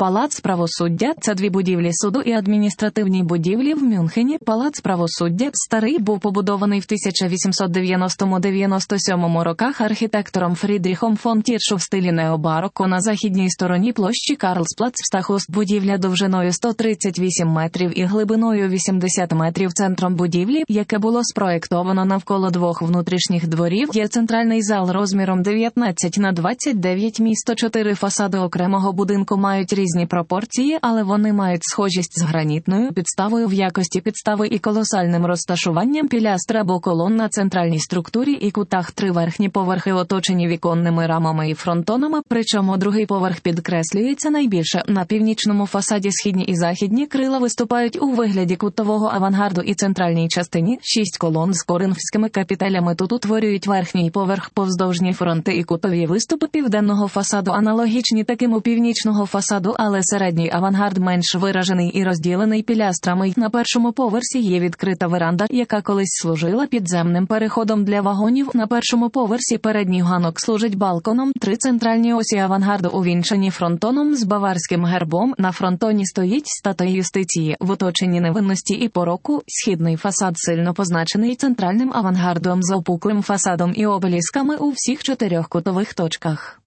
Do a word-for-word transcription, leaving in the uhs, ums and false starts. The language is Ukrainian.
Палац правосуддя – це дві будівлі суду і адміністративні будівлі в Мюнхені. Палац правосуддя старий був побудований в тисяча вісімсот дев'яностому — дев'яносто сьомому роках архітектором Фрідріхом фон Тіршу в стилі необароко на західній стороні площі Карлсплац в Стахуст. Будівля довжиною сто тридцять вісім метрів і глибиною вісімдесят метрів. Центром будівлі, яке було спроєктовано навколо двох внутрішніх дворів, є центральний зал розміром дев'ятнадцять на двадцять дев'ять місто. Чотири фасади окремого будинку мають різні пропорції, але вони мають схожість з гранітною підставою в якості підстави і колосальним розташуванням пілястр або колон на центральній структурі і кутах. Три верхні поверхи оточені віконними рамами і фронтонами, причому другий поверх підкреслюється найбільше. На північному фасаді східні і західні крила виступають у вигляді кутового авангарду і центральній частині шість колон з коринфськими капітелями тут утворюють верхній поверх. Повздовжні фронти і кутові виступи південного фасаду аналогічні таким у північного фасаду, але середній авангард менш виражений і розділений пілястрами. На першому поверсі є відкрита веранда, яка колись служила підземним переходом для вагонів. На першому поверсі передній ганок служить балконом. Три центральні осі авангарду увінчані фронтоном з баварським гербом. На фронтоні стоїть статуя юстиції в оточенні невинності і пороку. Східний фасад сильно позначений центральним авангардом з опуклим фасадом і обелісками у всіх чотирьох кутових точках.